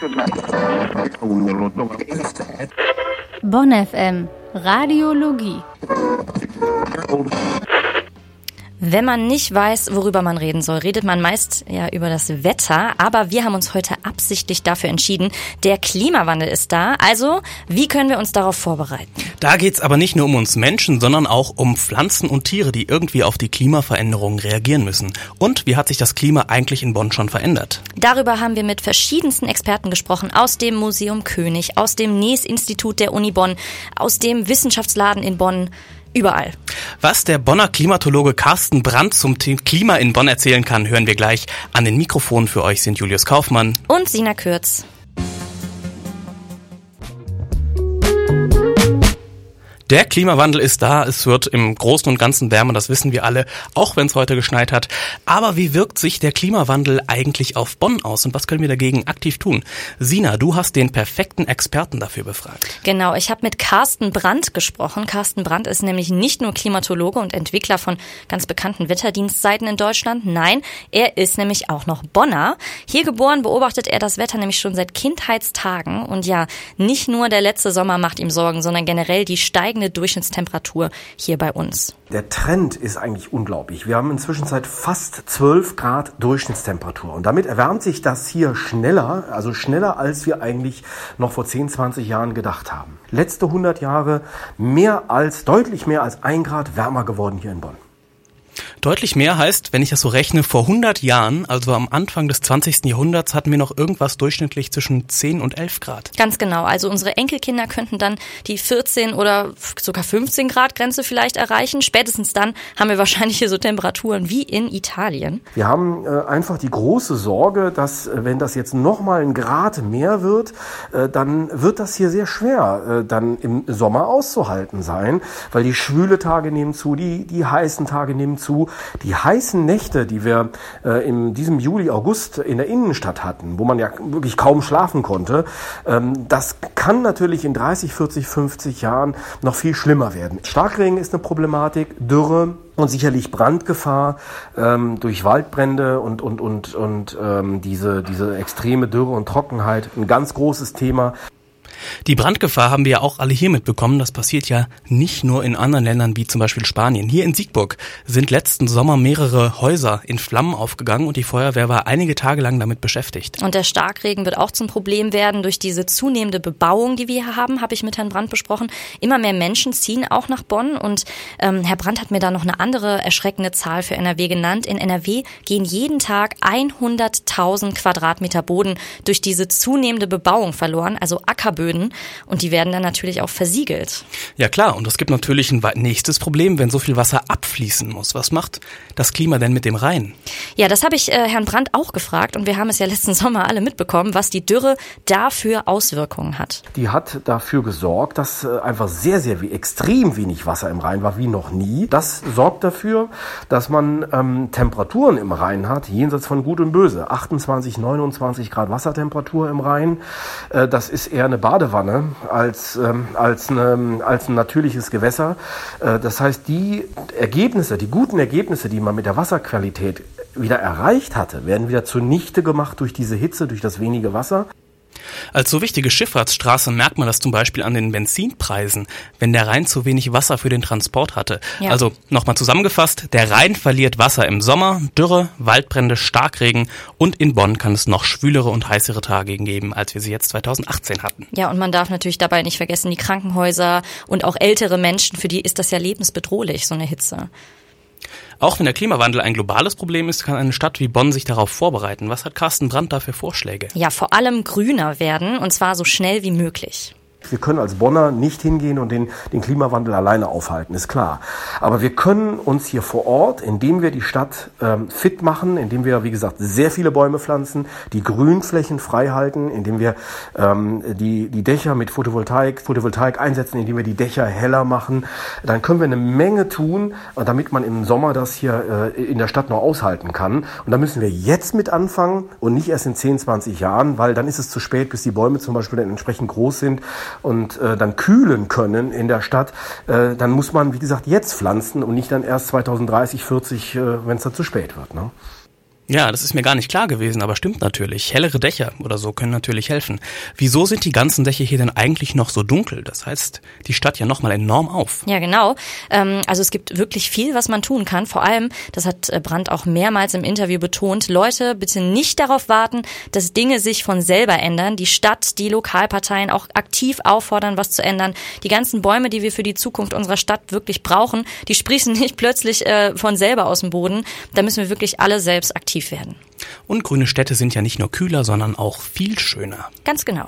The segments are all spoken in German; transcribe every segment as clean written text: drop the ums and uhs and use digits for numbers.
Bonn FM Radiologie. Wenn man nicht weiß, worüber man reden soll, redet man meist ja über das Wetter. Aber wir haben uns heute absichtlich dafür entschieden, der Klimawandel ist da. Also, wie können wir uns darauf vorbereiten? Da geht's aber nicht nur um uns Menschen, sondern auch um Pflanzen und Tiere, die irgendwie auf die Klimaveränderungen reagieren müssen. Und wie hat sich das Klima eigentlich in Bonn schon verändert? Darüber haben wir mit verschiedensten Experten gesprochen. Aus dem Museum König, aus dem NEES-Institut der Uni Bonn, aus dem Wissenschaftsladen in Bonn. Überall. Was der Bonner Klimatologe Carsten Brandt zum Thema Klima in Bonn erzählen kann, hören wir gleich. An den Mikrofonen für euch sind Julius Kaufmann und Sina Kürz. Der Klimawandel ist da, es wird im Großen und Ganzen wärmer, das wissen wir alle, auch wenn es heute geschneit hat. Aber wie wirkt sich der Klimawandel eigentlich auf Bonn aus und was können wir dagegen aktiv tun? Sina, du hast den perfekten Experten dafür befragt. Genau, ich habe mit Carsten Brandt gesprochen. Carsten Brandt ist nämlich nicht nur Klimatologe und Entwickler von ganz bekannten Wetterdienstseiten in Deutschland. Nein, er ist nämlich auch noch Bonner. Hier geboren beobachtet er das Wetter nämlich schon seit Kindheitstagen. Und ja, nicht nur der letzte Sommer macht ihm Sorgen, sondern generell die steigende Durchschnittstemperatur hier bei uns. Der Trend ist eigentlich unglaublich. Wir haben inzwischen seit fast 12 Grad Durchschnittstemperatur. Und damit erwärmt sich das hier schneller, also schneller, als wir eigentlich noch vor 10, 20 Jahren gedacht haben. Letzte 100 Jahre deutlich mehr als 1 Grad wärmer geworden hier in Bonn. Deutlich mehr heißt, wenn ich das so rechne, vor 100 Jahren, also am Anfang des 20. Jahrhunderts, hatten wir noch irgendwas durchschnittlich zwischen 10 und 11 Grad. Ganz genau. Also unsere Enkelkinder könnten dann die 14 oder sogar 15 Grad Grenze vielleicht erreichen. Spätestens dann haben wir wahrscheinlich hier so Temperaturen wie in Italien. Wir haben einfach die große Sorge, dass wenn das jetzt nochmal 1 Grad mehr wird, dann wird das hier sehr schwer dann im Sommer auszuhalten sein, weil die schwüle Tage nehmen zu, die heißen Tage nehmen zu. Die heißen Nächte, die wir in diesem Juli, August in der Innenstadt hatten, wo man ja wirklich kaum schlafen konnte, das kann natürlich in 30, 40, 50 Jahren noch viel schlimmer werden. Starkregen ist eine Problematik, Dürre und sicherlich Brandgefahr durch Waldbrände und diese extreme Dürre und Trockenheit, ein ganz großes Thema. Die Brandgefahr haben wir ja auch alle hier mitbekommen. Das passiert ja nicht nur in anderen Ländern wie zum Beispiel Spanien. Hier in Siegburg sind letzten Sommer mehrere Häuser in Flammen aufgegangen und die Feuerwehr war einige Tage lang damit beschäftigt. Und der Starkregen wird auch zum Problem werden durch diese zunehmende Bebauung, die wir hier haben, habe ich mit Herrn Brandt besprochen. Immer mehr Menschen ziehen auch nach Bonn und Herr Brandt hat mir da noch eine andere erschreckende Zahl für NRW genannt. In NRW gehen jeden Tag 100.000 Quadratmeter Boden durch diese zunehmende Bebauung verloren, also Ackerböden. Und die werden dann natürlich auch versiegelt. Ja klar, und es gibt natürlich ein nächstes Problem, wenn so viel Wasser abfließen muss. Was macht das Klima denn mit dem Rhein? Ja, das habe ich Herrn Brandt auch gefragt und wir haben es ja letzten Sommer alle mitbekommen, was die Dürre da für Auswirkungen hat. Die hat dafür gesorgt, dass einfach extrem wenig Wasser im Rhein war, wie noch nie. Das sorgt dafür, dass man Temperaturen im Rhein hat, jenseits von Gut und Böse. 28, 29 Grad Wassertemperatur im Rhein. Das ist eher eine Badewanne als ein natürliches Gewässer. Das heißt, die guten Ergebnisse, die man mit der Wasserqualität wieder erreicht hatte, werden wieder zunichte gemacht durch diese Hitze, durch das wenige Wasser. Als so wichtige Schifffahrtsstraße merkt man das zum Beispiel an den Benzinpreisen, wenn der Rhein zu wenig Wasser für den Transport hatte. Ja. Also nochmal zusammengefasst, der Rhein verliert Wasser im Sommer, Dürre, Waldbrände, Starkregen und in Bonn kann es noch schwülere und heißere Tage geben, als wir sie jetzt 2018 hatten. Ja, und man darf natürlich dabei nicht vergessen, die Krankenhäuser und auch ältere Menschen, für die ist das ja lebensbedrohlich, so eine Hitze. Auch wenn der Klimawandel ein globales Problem ist, kann eine Stadt wie Bonn sich darauf vorbereiten. Was hat Carsten Brandt da für Vorschläge? Ja, vor allem grüner werden, und zwar so schnell wie möglich. Wir können als Bonner nicht hingehen und den Klimawandel alleine aufhalten, ist klar. Aber wir können uns hier vor Ort, indem wir die Stadt fit machen, indem wir, wie gesagt, sehr viele Bäume pflanzen, die Grünflächen frei halten, indem wir die Dächer mit Photovoltaik einsetzen, indem wir die Dächer heller machen, dann können wir eine Menge tun, damit man im Sommer das hier in der Stadt noch aushalten kann. Und da müssen wir jetzt mit anfangen und nicht erst in 10, 20 Jahren, weil dann ist es zu spät, bis die Bäume zum Beispiel dann entsprechend groß sind und dann kühlen können in der Stadt, dann muss man, wie gesagt, jetzt pflanzen und nicht dann erst 2030, 40, wenn es dann zu spät wird. Ne? Ja, das ist mir gar nicht klar gewesen, aber stimmt natürlich. Hellere Dächer oder so können natürlich helfen. Wieso sind die ganzen Dächer hier denn eigentlich noch so dunkel? Das heißt, die Stadt ja nochmal enorm auf. Ja, genau. Also es gibt wirklich viel, was man tun kann. Vor allem, das hat Brandt auch mehrmals im Interview betont, Leute, bitte nicht darauf warten, dass Dinge sich von selber ändern. Die Stadt, die Lokalparteien auch aktiv auffordern, was zu ändern. Die ganzen Bäume, die wir für die Zukunft unserer Stadt wirklich brauchen, die sprießen nicht plötzlich von selber aus dem Boden. Da müssen wir wirklich alle selbst aktiv werden. Und grüne Städte sind ja nicht nur kühler, sondern auch viel schöner. Ganz genau.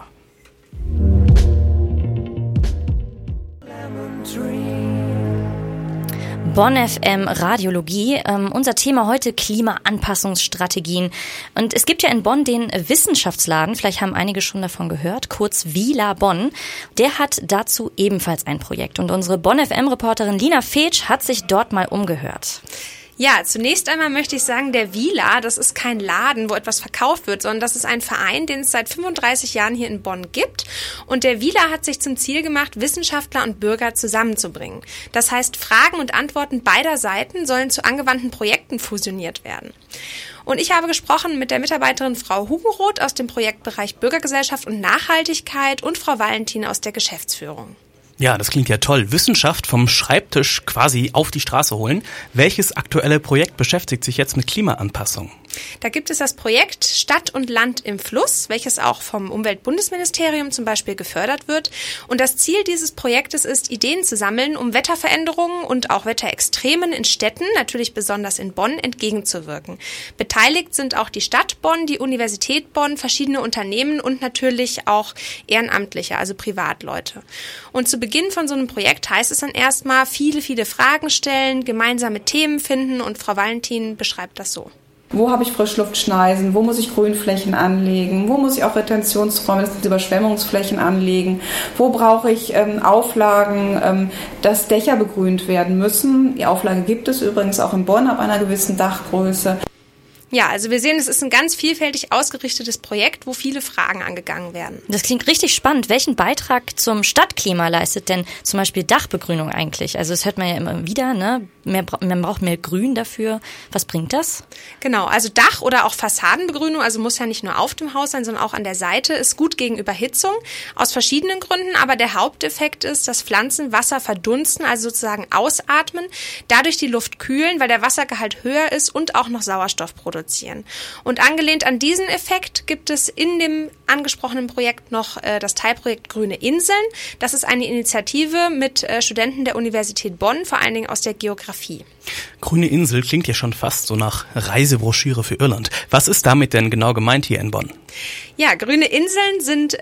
Bonn FM Radiologie. Unser Thema heute Klimaanpassungsstrategien. Und es gibt ja in Bonn den Wissenschaftsladen, vielleicht haben einige schon davon gehört, kurz WILA Bonn. Der hat dazu ebenfalls ein Projekt. Und unsere Bonn FM Reporterin Lina Fetsch hat sich dort mal umgehört. Ja, zunächst einmal möchte ich sagen, der WILA, das ist kein Laden, wo etwas verkauft wird, sondern das ist ein Verein, den es seit 35 Jahren hier in Bonn gibt. Und der WILA hat sich zum Ziel gemacht, Wissenschaftler und Bürger zusammenzubringen. Das heißt, Fragen und Antworten beider Seiten sollen zu angewandten Projekten fusioniert werden. Und ich habe gesprochen mit der Mitarbeiterin Frau Hugenroth aus dem Projektbereich Bürgergesellschaft und Nachhaltigkeit und Frau Valentin aus der Geschäftsführung. Ja, das klingt ja toll. Wissenschaft vom Schreibtisch quasi auf die Straße holen. Welches aktuelle Projekt beschäftigt sich jetzt mit Klimaanpassung? Da gibt es das Projekt Stadt und Land im Fluss, welches auch vom Umweltbundesministerium zum Beispiel gefördert wird. Und das Ziel dieses Projektes ist, Ideen zu sammeln, um Wetterveränderungen und auch Wetterextremen in Städten, natürlich besonders in Bonn, entgegenzuwirken. Beteiligt sind auch die Stadt Bonn, die Universität Bonn, verschiedene Unternehmen und natürlich auch Ehrenamtliche, also Privatleute. Und zu Beginn von so einem Projekt heißt es dann erstmal viele Fragen stellen, gemeinsame Themen finden und Frau Valentin beschreibt das so. Wo habe ich Frischluftschneisen? Wo muss ich Grünflächen anlegen? Wo muss ich auch Retentionsräume, das sind Überschwemmungsflächen anlegen? Wo brauche ich Auflagen, dass Dächer begrünt werden müssen? Die Auflage gibt es übrigens auch in Bonn ab einer gewissen Dachgröße. Ja, also wir sehen, es ist ein ganz vielfältig ausgerichtetes Projekt, wo viele Fragen angegangen werden. Das klingt richtig spannend. Welchen Beitrag zum Stadtklima leistet denn zum Beispiel Dachbegrünung eigentlich? Also das hört man ja immer wieder, ne? Man braucht mehr Grün dafür. Was bringt das? Genau, also Dach- oder auch Fassadenbegrünung, also muss ja nicht nur auf dem Haus sein, sondern auch an der Seite, ist gut gegen Überhitzung, aus verschiedenen Gründen. Aber der Haupteffekt ist, dass Pflanzen Wasser verdunsten, also sozusagen ausatmen, dadurch die Luft kühlen, weil der Wassergehalt höher ist und auch noch Sauerstoff produzieren. Und angelehnt an diesen Effekt gibt es in dem angesprochenen Projekt noch das Teilprojekt Grüne Inseln. Das ist eine Initiative mit Studenten der Universität Bonn, vor allen Dingen aus der Geografie. Grüne Insel klingt ja schon fast so nach Reisebroschüre für Irland. Was ist damit denn genau gemeint hier in Bonn? Ja, grüne Inseln sind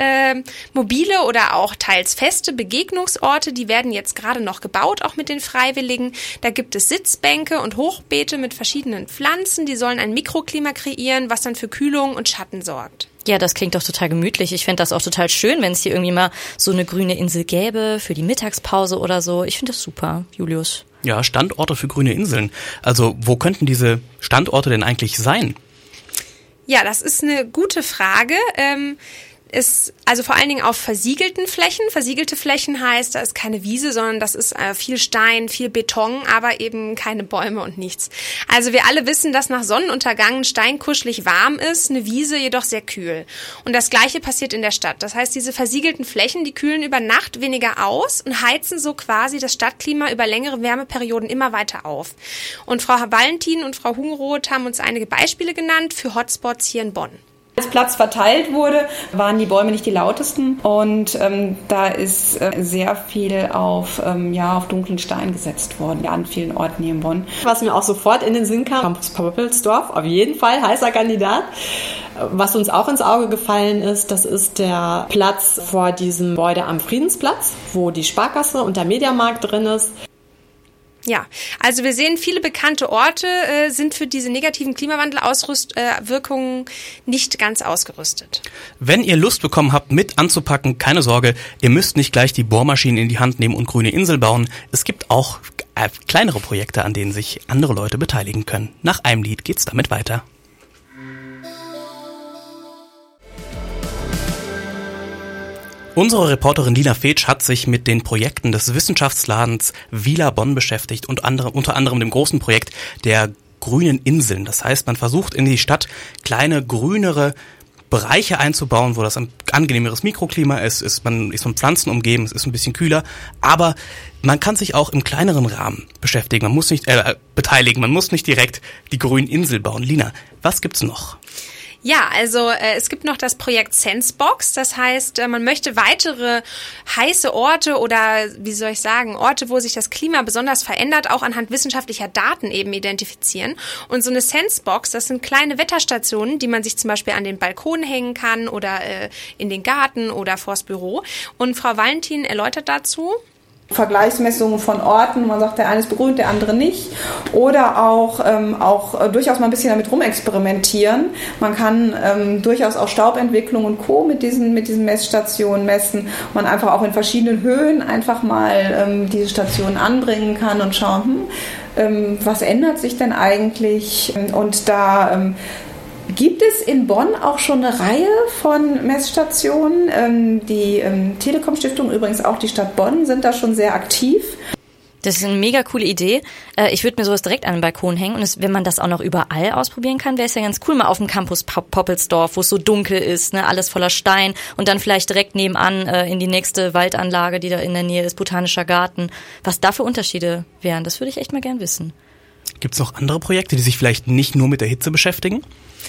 mobile oder auch teils feste Begegnungsorte. Die werden jetzt gerade noch gebaut, auch mit den Freiwilligen. Da gibt es Sitzbänke und Hochbeete mit verschiedenen Pflanzen. Die sollen ein Mikroklima kreieren, was dann für Kühlung und Schatten sorgt. Ja, das klingt doch total gemütlich. Ich fände das auch total schön, wenn es hier irgendwie mal so eine grüne Insel gäbe für die Mittagspause oder so. Ich finde das super, Julius. Ja, Standorte für grüne Inseln. Also wo könnten diese Standorte denn eigentlich sein? Ja, das ist eine gute Frage. Ist also vor allen Dingen auf versiegelten Flächen. Versiegelte Flächen heißt, da ist keine Wiese, sondern das ist viel Stein, viel Beton, aber eben keine Bäume und nichts. Also wir alle wissen, dass nach Sonnenuntergang ein Stein kuschelig warm ist, eine Wiese jedoch sehr kühl. Und das Gleiche passiert in der Stadt. Das heißt, diese versiegelten Flächen, die kühlen über Nacht weniger aus und heizen so quasi das Stadtklima über längere Wärmeperioden immer weiter auf. Und Frau Valentin und Frau Hugenroth haben uns einige Beispiele genannt für Hotspots hier in Bonn. Als Platz verteilt wurde, waren die Bäume nicht die lautesten und da ist sehr viel auf dunklen Stein gesetzt worden, an vielen Orten hier in Bonn. Was mir auch sofort in den Sinn kam, Campus Poppelsdorf, auf jeden Fall, heißer Kandidat. Was uns auch ins Auge gefallen ist, das ist der Platz vor diesem Gebäude am Friedensplatz, wo die Sparkasse und der Mediamarkt drin ist. Ja, also wir sehen, viele bekannte Orte sind für diese negativen Klimawandelauswirkungen nicht ganz ausgerüstet. Wenn ihr Lust bekommen habt, mit anzupacken, keine Sorge, ihr müsst nicht gleich die Bohrmaschine in die Hand nehmen und grüne Insel bauen. Es gibt auch kleinere Projekte, an denen sich andere Leute beteiligen können. Nach einem Lied geht's damit weiter. Unsere Reporterin Lina Fetsch hat sich mit den Projekten des Wissenschaftsladens WILA Bonn beschäftigt und unter anderem dem großen Projekt der grünen Inseln. Das heißt, man versucht in die Stadt kleine, grünere Bereiche einzubauen, wo das ein angenehmeres Mikroklima ist, man ist von Pflanzen umgeben, es ist ein bisschen kühler, aber man kann sich auch im kleineren Rahmen beschäftigen, man muss nicht beteiligen, man muss nicht direkt die grünen Insel bauen. Lina, was gibt's noch? Ja, also es gibt noch das Projekt Sensebox. Das heißt, man möchte weitere heiße Orte oder, wie soll ich sagen, Orte, wo sich das Klima besonders verändert, auch anhand wissenschaftlicher Daten eben identifizieren. Und so eine Sensebox, das sind kleine Wetterstationen, die man sich zum Beispiel an den Balkon hängen kann oder in den Garten oder vors Büro. Und Frau Valentin erläutert dazu. Vergleichsmessungen von Orten, man sagt, der eine ist begrünt, der andere nicht. Oder auch durchaus mal ein bisschen damit rumexperimentieren. Man kann durchaus auch Staubentwicklung und Co. mit diesen Messstationen messen. Man einfach auch in verschiedenen Höhen einfach mal diese Stationen anbringen kann und schauen, was ändert sich denn eigentlich? Und da gibt es in Bonn auch schon eine Reihe von Messstationen. Die Telekom-Stiftung, übrigens auch die Stadt Bonn, sind da schon sehr aktiv. Das ist eine mega coole Idee. Ich würde mir sowas direkt an den Balkon hängen. Und wenn man das auch noch überall ausprobieren kann, wäre es ja ganz cool, mal auf dem Campus Poppelsdorf, wo es so dunkel ist, ne, alles voller Stein. Und dann vielleicht direkt nebenan in die nächste Waldanlage, die da in der Nähe ist, Botanischer Garten. Was da für Unterschiede wären, das würde ich echt mal gern wissen. Gibt es noch andere Projekte, die sich vielleicht nicht nur mit der Hitze beschäftigen?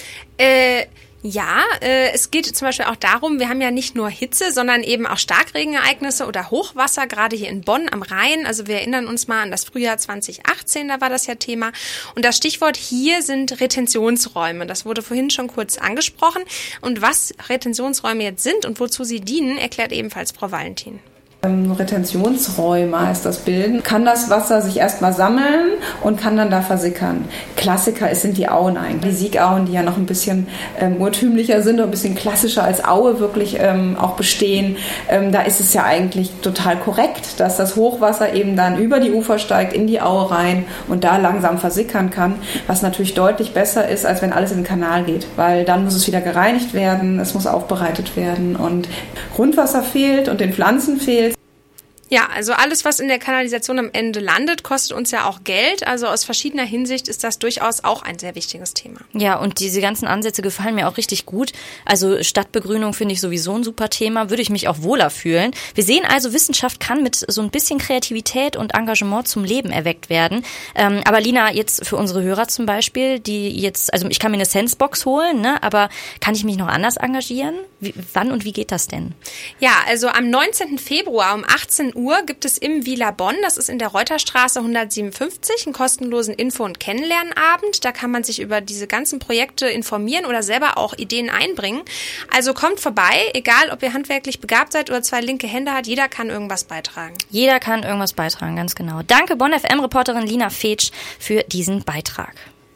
Es geht zum Beispiel auch darum, wir haben ja nicht nur Hitze, sondern eben auch Starkregenereignisse oder Hochwasser, gerade hier in Bonn am Rhein. Also wir erinnern uns mal an das Frühjahr 2018, da war das ja Thema. Und das Stichwort hier sind Retentionsräume. Das wurde vorhin schon kurz angesprochen. Und was Retentionsräume jetzt sind und wozu sie dienen, erklärt ebenfalls Frau Valentin. Retentionsräume heißt das bilden, kann das Wasser sich erstmal sammeln und kann dann da versickern. Klassiker sind die Auen eigentlich. Die Siegauen, die ja noch ein bisschen urtümlicher sind und ein bisschen klassischer als Aue wirklich auch bestehen. Da ist es ja eigentlich total korrekt, dass das Hochwasser eben dann über die Ufer steigt, in die Aue rein und da langsam versickern kann, was natürlich deutlich besser ist, als wenn alles in den Kanal geht, weil dann muss es wieder gereinigt werden, es muss aufbereitet werden und Grundwasser fehlt und den Pflanzen fehlt. Ja, also alles, was in der Kanalisation am Ende landet, kostet uns ja auch Geld. Also aus verschiedener Hinsicht ist das durchaus auch ein sehr wichtiges Thema. Ja, und diese ganzen Ansätze gefallen mir auch richtig gut. Also Stadtbegrünung finde ich sowieso ein super Thema, würde ich mich auch wohler fühlen. Wir sehen also, Wissenschaft kann mit so ein bisschen Kreativität und Engagement zum Leben erweckt werden. Aber Lina, jetzt für unsere Hörer zum Beispiel, die jetzt, also ich kann mir eine Sensebox holen, ne? Aber kann ich mich noch anders engagieren? Wann und wie geht das denn? Ja, also am 19. Februar um 18 Uhr gibt es im Villa Bonn, das ist in der Reuterstraße 157, einen kostenlosen Info- und Kennenlernabend. Da kann man sich über diese ganzen Projekte informieren oder selber auch Ideen einbringen. Also kommt vorbei, egal ob ihr handwerklich begabt seid oder zwei linke Hände hat, jeder kann irgendwas beitragen. Jeder kann irgendwas beitragen, ganz genau. Danke Bonn FM-Reporterin Lina Fetsch für diesen Beitrag.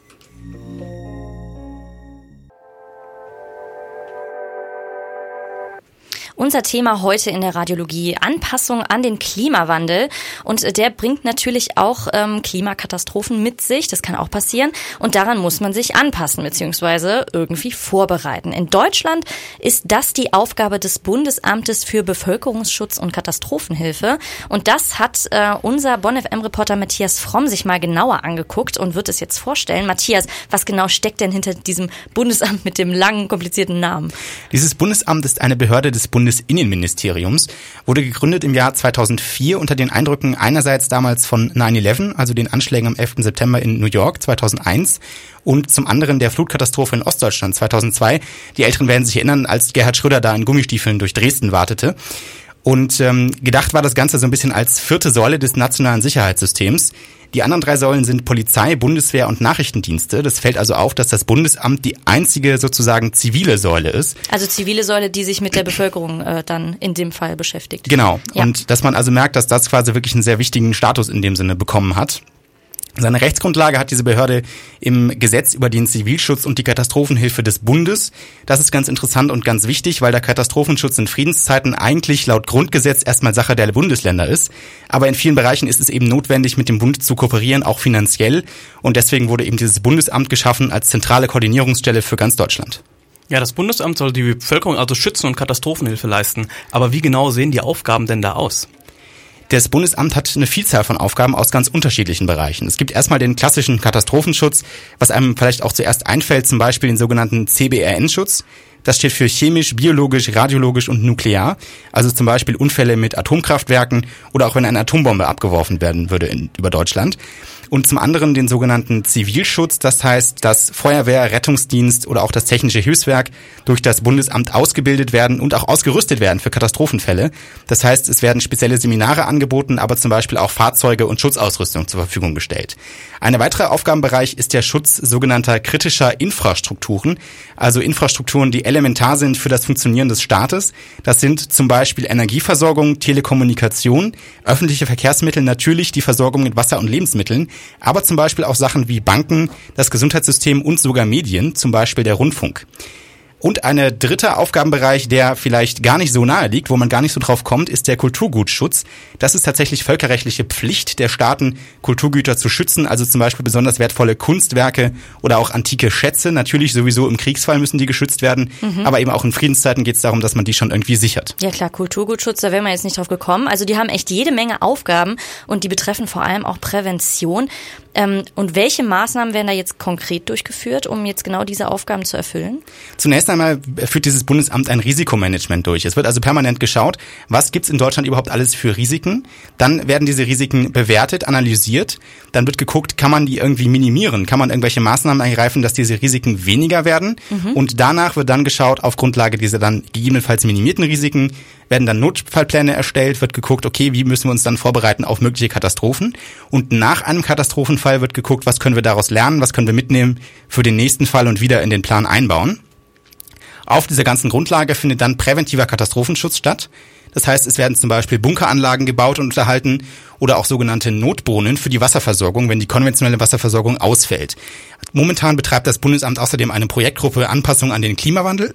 Unser Thema heute in der Radiologie: Anpassung an den Klimawandel. Und der bringt natürlich auch Klimakatastrophen mit sich. Das kann auch passieren. Und daran muss man sich anpassen bzw. irgendwie vorbereiten. In Deutschland ist das die Aufgabe des Bundesamtes für Bevölkerungsschutz und Katastrophenhilfe. Und das hat unser Bonn-FM-Reporter Matthias Fromm sich mal genauer angeguckt und wird es jetzt vorstellen. Matthias, was genau steckt denn hinter diesem Bundesamt mit dem langen, komplizierten Namen? Dieses Bundesamt ist eine Behörde des Bundesinnenministeriums, wurde gegründet im Jahr 2004 unter den Eindrücken einerseits damals von 9/11, also den Anschlägen am 11. September in New York 2001 und zum anderen der Flutkatastrophe in Ostdeutschland 2002. Die Älteren werden sich erinnern, als Gerhard Schröder da in Gummistiefeln durch Dresden wartete. Und gedacht war das Ganze so ein bisschen als vierte Säule des nationalen Sicherheitssystems. Die anderen drei Säulen sind Polizei, Bundeswehr und Nachrichtendienste. Das fällt also auf, dass das Bundesamt die einzige sozusagen zivile Säule ist. Also zivile Säule, die sich mit der Bevölkerung dann in dem Fall beschäftigt. Genau. Ja. Und dass man also merkt, dass das quasi wirklich einen sehr wichtigen Status in dem Sinne bekommen hat. Seine Rechtsgrundlage hat diese Behörde im Gesetz über den Zivilschutz und die Katastrophenhilfe des Bundes. Das ist ganz interessant und ganz wichtig, weil der Katastrophenschutz in Friedenszeiten eigentlich laut Grundgesetz erstmal Sache der Bundesländer ist. Aber in vielen Bereichen ist es eben notwendig, mit dem Bund zu kooperieren, auch finanziell. Und deswegen wurde eben dieses Bundesamt geschaffen als zentrale Koordinierungsstelle für ganz Deutschland. Ja, das Bundesamt soll die Bevölkerung also schützen und Katastrophenhilfe leisten. Aber wie genau sehen die Aufgaben denn da aus? Das Bundesamt hat eine Vielzahl von Aufgaben aus ganz unterschiedlichen Bereichen. Es gibt erstmal den klassischen Katastrophenschutz, was einem vielleicht auch zuerst einfällt, zum Beispiel den sogenannten CBRN-Schutz. Das steht für chemisch, biologisch, radiologisch und nuklear. Also zum Beispiel Unfälle mit Atomkraftwerken oder auch wenn eine Atombombe abgeworfen werden würde über Deutschland. Und zum anderen den sogenannten Zivilschutz, das heißt, dass Feuerwehr, Rettungsdienst oder auch das Technische Hilfswerk durch das Bundesamt ausgebildet werden und auch ausgerüstet werden für Katastrophenfälle. Das heißt, es werden spezielle Seminare angeboten, aber zum Beispiel auch Fahrzeuge und Schutzausrüstung zur Verfügung gestellt. Ein weiterer Aufgabenbereich ist der Schutz sogenannter kritischer Infrastrukturen, also Infrastrukturen, die elementar sind für das Funktionieren des Staates. Das sind zum Beispiel Energieversorgung, Telekommunikation, öffentliche Verkehrsmittel, natürlich die Versorgung mit Wasser und Lebensmitteln, aber zum Beispiel auch Sachen wie Banken, das Gesundheitssystem und sogar Medien, zum Beispiel der Rundfunk. Und ein dritter Aufgabenbereich, der vielleicht gar nicht so nahe liegt, wo man gar nicht so drauf kommt, ist der Kulturgutschutz. Das ist tatsächlich völkerrechtliche Pflicht der Staaten, Kulturgüter zu schützen, also zum Beispiel besonders wertvolle Kunstwerke oder auch antike Schätze. Natürlich sowieso im Kriegsfall müssen die geschützt werden, aber eben auch in Friedenszeiten geht es darum, dass man die schon irgendwie sichert. Ja klar, Kulturgutschutz, da wären wir jetzt nicht drauf gekommen. Also die haben echt jede Menge Aufgaben und die betreffen vor allem auch Prävention. Und welche Maßnahmen werden da jetzt konkret durchgeführt, um jetzt genau diese Aufgaben zu erfüllen? Zunächst einmal führt dieses Bundesamt ein Risikomanagement durch. Es wird also permanent geschaut, was gibt's in Deutschland überhaupt alles für Risiken. Dann werden diese Risiken bewertet, analysiert. Dann wird geguckt, kann man die irgendwie minimieren? Kann man irgendwelche Maßnahmen ergreifen, dass diese Risiken weniger werden? Und danach wird dann geschaut, auf Grundlage dieser dann gegebenenfalls minimierten Risiken, werden dann Notfallpläne erstellt, wird geguckt, okay, wie müssen wir uns dann vorbereiten auf mögliche Katastrophen? Und nach einem Katastrophenfall wird geguckt, was können wir daraus lernen, was können wir mitnehmen für den nächsten Fall und wieder in den Plan einbauen. Auf dieser ganzen Grundlage findet dann präventiver Katastrophenschutz statt. Das heißt, es werden zum Beispiel Bunkeranlagen gebaut und unterhalten oder auch sogenannte Notbrunnen für die Wasserversorgung, wenn die konventionelle Wasserversorgung ausfällt. Momentan betreibt das Bundesamt außerdem eine Projektgruppe Anpassung an den Klimawandel.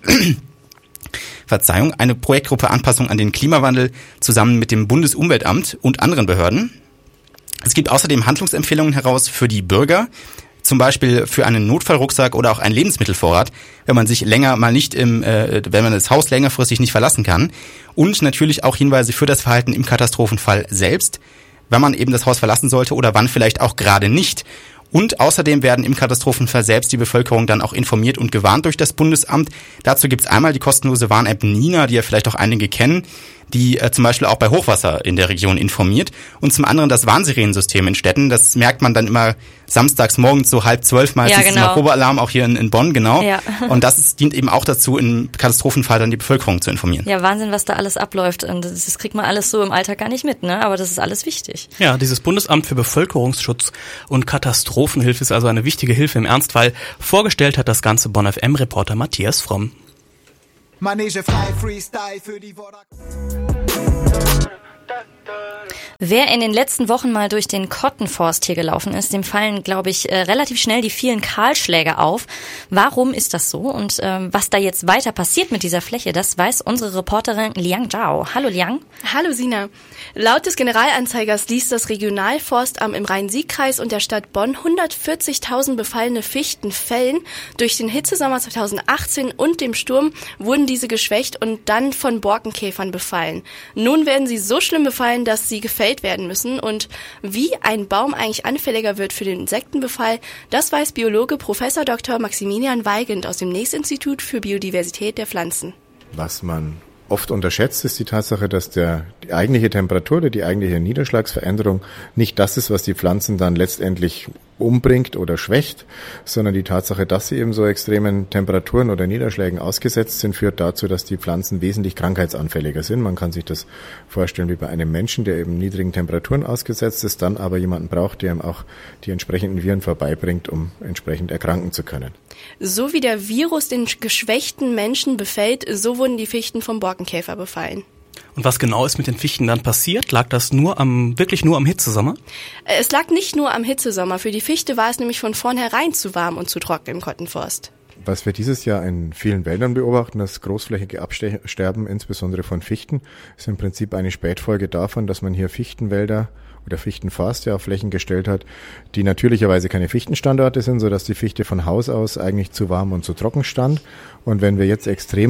Eine Projektgruppe Anpassung an den Klimawandel zusammen mit dem Bundesumweltamt und anderen Behörden. Es gibt außerdem Handlungsempfehlungen heraus für die Bürger, zum Beispiel für einen Notfallrucksack oder auch einen Lebensmittelvorrat, wenn man sich länger mal nicht wenn man das Haus längerfristig nicht verlassen kann. Und natürlich auch Hinweise für das Verhalten im Katastrophenfall selbst, wenn man eben das Haus verlassen sollte oder wann vielleicht auch gerade nicht. Und außerdem werden im Katastrophenfall selbst die Bevölkerung dann auch informiert und gewarnt durch das Bundesamt. Dazu gibt's einmal die kostenlose Warn-App Nina, die ja vielleicht auch einige kennen, die zum Beispiel auch bei Hochwasser in der Region informiert. Und zum anderen das Warnsirenensystem in Städten. Das merkt man dann immer samstags morgens so 11:30 meistens, ja, genau. Im Probealarm, auch hier in Bonn, genau. Ja. Und das dient eben auch dazu, im Katastrophenfall dann die Bevölkerung zu informieren. Ja, Wahnsinn, was da alles abläuft. Und das kriegt man alles so im Alltag gar nicht mit, ne? Aber das ist alles wichtig. Ja, dieses Bundesamt für Bevölkerungsschutz und Katastrophenhilfe ist also eine wichtige Hilfe im Ernstfall. Vorgestellt hat das Ganze Bonn FM-Reporter Matthias Fromm. Manege frei, Freestyle für die Vodax. Wer in den letzten Wochen mal durch den Kottenforst hier gelaufen ist, dem fallen, glaube ich, relativ schnell die vielen Kahlschläge auf. Warum ist das so? Und was da jetzt weiter passiert mit dieser Fläche, das weiß unsere Reporterin Liang Zhao. Hallo Liang. Hallo Sina. Laut des Generalanzeigers ließ das Regionalforstamt im Rhein-Sieg-Kreis und der Stadt Bonn 140.000 befallene Fichten fällen. Durch den Hitzesommer 2018 und dem Sturm wurden diese geschwächt und dann von Borkenkäfern befallen. Nun werden sie so schlimm befallen, dass sie gefällt werden müssen. Und wie ein Baum eigentlich anfälliger wird für den Insektenbefall, das weiß Biologe Prof. Dr. Maximilian Weigand aus dem NEES-Institut für Biodiversität der Pflanzen. Was man oft unterschätzt, ist die Tatsache, dass die eigentliche Temperatur oder die eigentliche Niederschlagsveränderung nicht das ist, was die Pflanzen dann letztendlich umbringt oder schwächt, sondern die Tatsache, dass sie eben so extremen Temperaturen oder Niederschlägen ausgesetzt sind, führt dazu, dass die Pflanzen wesentlich krankheitsanfälliger sind. Man kann sich das vorstellen wie bei einem Menschen, der eben niedrigen Temperaturen ausgesetzt ist, dann aber jemanden braucht, der ihm auch die entsprechenden Viren vorbeibringt, um entsprechend erkranken zu können. So wie der Virus den geschwächten Menschen befällt, so wurden die Fichten vom Borkenkäfer befallen. Und was genau ist mit den Fichten dann passiert? Lag das wirklich nur am Hitzesommer? Es lag nicht nur am Hitzesommer. Für die Fichte war es nämlich von vornherein zu warm und zu trocken im Kottenforst. Was wir dieses Jahr in vielen Wäldern beobachten, das großflächige Absterben, insbesondere von Fichten, ist im Prinzip eine Spätfolge davon, dass man hier Fichtenwälder oder Fichtenforste auf Flächen gestellt hat, die natürlicherweise keine Fichtenstandorte sind, sodass die Fichte von Haus aus eigentlich zu warm und zu trocken stand. Und wenn wir jetzt extrem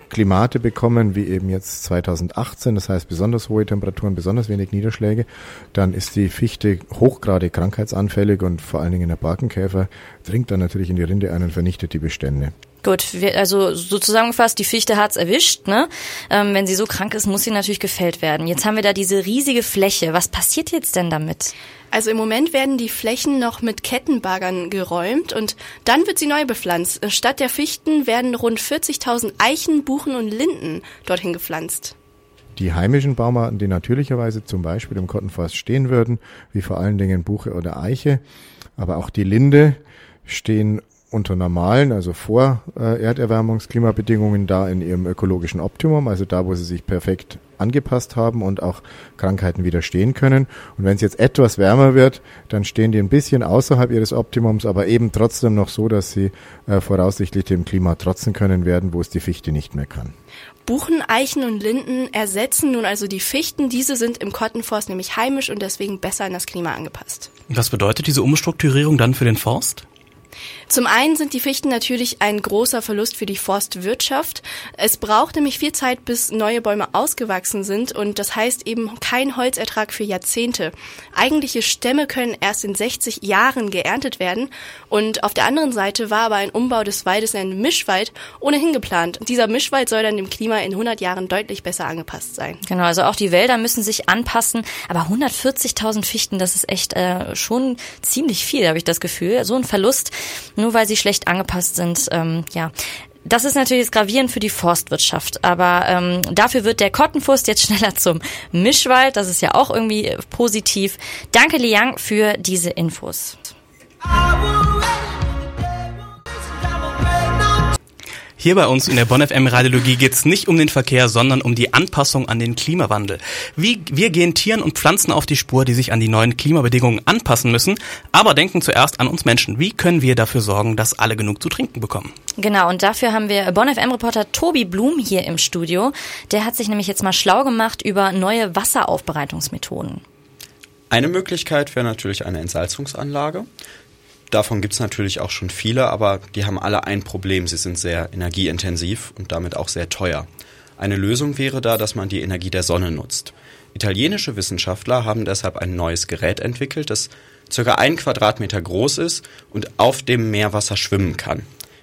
Klimate bekommen, wie eben jetzt 2018, das heißt besonders hohe Temperaturen, besonders wenig Niederschläge, dann ist die Fichte hochgradig krankheitsanfällig und vor allen Dingen der Borkenkäfer dringt dann natürlich in die Rinde ein und vernichtet die Bestände. Gut, also so zusammengefasst, die Fichte hat's erwischt, ne? Wenn sie so krank ist, muss sie natürlich gefällt werden. Jetzt haben wir da diese riesige Fläche. Was passiert jetzt denn damit? Also im Moment werden die Flächen noch mit Kettenbaggern geräumt und dann wird sie neu bepflanzt. Statt der Fichten werden rund 40.000 Eichen, Buchen und Linden dorthin gepflanzt. Die heimischen Baumarten, die natürlicherweise zum Beispiel im Kottenforst stehen würden, wie vor allen Dingen Buche oder Eiche, aber auch die Linde, stehen unter normalen, also vor Erderwärmungsklimabedingungen da in ihrem ökologischen Optimum, also da, wo sie sich perfekt angepasst haben und auch Krankheiten widerstehen können. Und wenn es jetzt etwas wärmer wird, dann stehen die ein bisschen außerhalb ihres Optimums, aber eben trotzdem noch so, dass sie voraussichtlich dem Klima trotzen können werden, wo es die Fichte nicht mehr kann. Buchen, Eichen und Linden ersetzen nun also die Fichten. Diese sind im Kottenforst nämlich heimisch und deswegen besser an das Klima angepasst. Was bedeutet diese Umstrukturierung dann für den Forst? Zum einen sind die Fichten natürlich ein großer Verlust für die Forstwirtschaft. Es braucht nämlich viel Zeit, bis neue Bäume ausgewachsen sind und das heißt eben kein Holzertrag für Jahrzehnte. Eigentliche Stämme können erst in 60 Jahren geerntet werden und auf der anderen Seite war aber ein Umbau des Waldes in einen Mischwald ohnehin geplant. Dieser Mischwald soll dann dem Klima in 100 Jahren deutlich besser angepasst sein. Genau, also auch die Wälder müssen sich anpassen, aber 140.000 Fichten, das ist echt schon ziemlich viel, habe ich das Gefühl. So ein Verlust, nur weil sie schlecht angepasst sind, ja. Das ist natürlich jetzt gravierend für die Forstwirtschaft, aber dafür wird der Kottenforst jetzt schneller zum Mischwald. Das ist ja auch irgendwie positiv. Danke, Liang, für diese Infos. Hier bei uns in der Bonn FM Radiologie geht's nicht um den Verkehr, sondern um die Anpassung an den Klimawandel. Wir gehen Tieren und Pflanzen auf die Spur, die sich an die neuen Klimabedingungen anpassen müssen, aber denken zuerst an uns Menschen. Wie können wir dafür sorgen, dass alle genug zu trinken bekommen? Genau, und dafür haben wir Bonn FM-Reporter Tobi Blum hier im Studio. Der hat sich nämlich jetzt mal schlau gemacht über neue Wasseraufbereitungsmethoden. Eine Möglichkeit wäre natürlich eine Entsalzungsanlage. Davon gibt es natürlich auch schon viele, aber die haben alle ein Problem. Sie sind sehr energieintensiv und damit auch sehr teuer. Eine Lösung wäre da, dass man die Energie der Sonne nutzt. Italienische Wissenschaftler haben deshalb ein neues Gerät entwickelt, das ca. 1 Quadratmeter groß ist und auf dem Meerwasser schwimmen kann.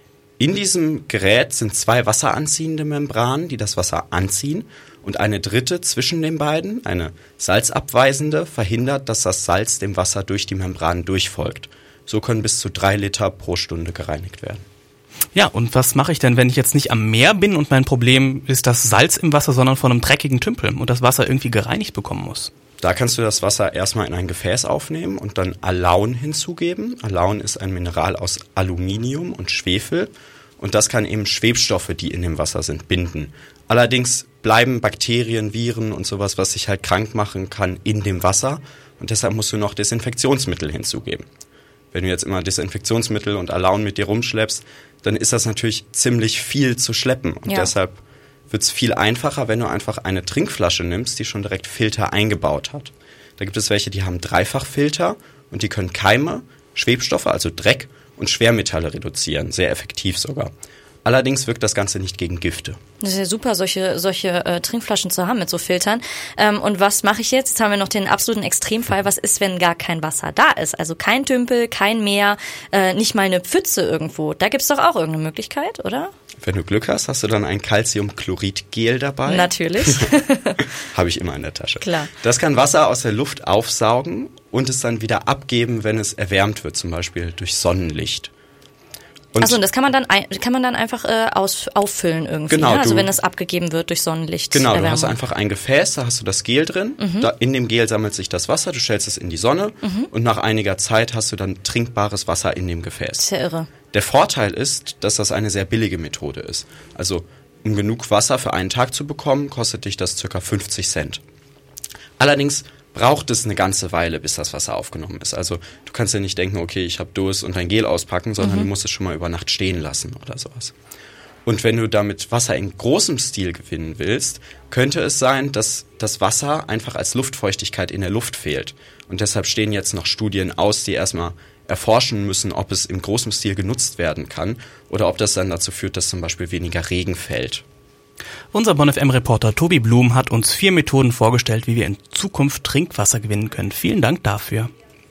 In diesem Gerät sind 2 wasseranziehende Membranen, die das Wasser anziehen, und eine dritte zwischen den beiden, eine salzabweisende, verhindert, dass das Salz dem Wasser durch die Membran durchfolgt. So können bis zu 3 Liter pro Stunde gereinigt werden. Ja, und was mache ich denn, wenn ich jetzt nicht am Meer bin und mein Problem ist das Salz im Wasser, sondern von einem dreckigen Tümpel und das Wasser irgendwie gereinigt bekommen muss? Da kannst du das Wasser erstmal in ein Gefäß aufnehmen und dann Alaun hinzugeben. Alaun ist ein Mineral aus Aluminium und Schwefel und das kann eben Schwebstoffe, die in dem Wasser sind, binden. Allerdings bleiben Bakterien, Viren und sowas, was sich halt krank machen kann, in dem Wasser und deshalb musst du noch Desinfektionsmittel hinzugeben. Wenn du jetzt immer Desinfektionsmittel und Alaun mit dir rumschleppst, dann ist das natürlich ziemlich viel zu schleppen. Und deshalb wird es viel einfacher, wenn du einfach eine Trinkflasche nimmst, die schon direkt Filter eingebaut hat. Da gibt es welche, die haben Dreifachfilter und die können Keime, Schwebstoffe, also Dreck und Schwermetalle reduzieren, sehr effektiv sogar. Allerdings wirkt das Ganze nicht gegen Gifte. Das ist ja super, solche Trinkflaschen zu haben mit so Filtern. Und was mache ich jetzt? Jetzt haben wir noch den absoluten Extremfall. Was ist, wenn gar kein Wasser da ist? Also kein Tümpel, kein Meer, nicht mal eine Pfütze irgendwo. Da gibt's doch auch irgendeine Möglichkeit, oder? Wenn du Glück hast, hast du dann ein Calciumchlorid-Gel dabei. Natürlich. Habe ich immer in der Tasche. Klar. Das kann Wasser aus der Luft aufsaugen und es dann wieder abgeben, wenn es erwärmt wird, zum Beispiel durch Sonnenlicht. Achso, und das kann man dann einfach auffüllen irgendwie. Genau, ne? Also wenn es abgegeben wird durch Sonnenlicht. Genau, du hast einfach ein Gefäß, da hast du das Gel drin. Da in dem Gel sammelt sich das Wasser, du stellst es in die Sonne und nach einiger Zeit hast du dann trinkbares Wasser in dem Gefäß. Das ist ja irre. Der Vorteil ist, dass das eine sehr billige Methode ist. Also um genug Wasser für einen Tag zu bekommen, kostet dich das ca. 50 Cent. Allerdings braucht es eine ganze Weile, bis das Wasser aufgenommen ist. Also du kannst ja nicht denken, okay, ich habe Durst und dein Gel auspacken, sondern du musst es schon mal über Nacht stehen lassen oder sowas. Und wenn du damit Wasser in großem Stil gewinnen willst, könnte es sein, dass das Wasser einfach als Luftfeuchtigkeit in der Luft fehlt. Und deshalb stehen jetzt noch Studien aus, die erstmal erforschen müssen, ob es im großen Stil genutzt werden kann oder ob das dann dazu führt, dass zum Beispiel weniger Regen fällt. Unser Bonn FM-Reporter Tobi Blum hat uns 4 Methoden vorgestellt, wie wir in Zukunft Trinkwasser gewinnen können. Vielen Dank dafür.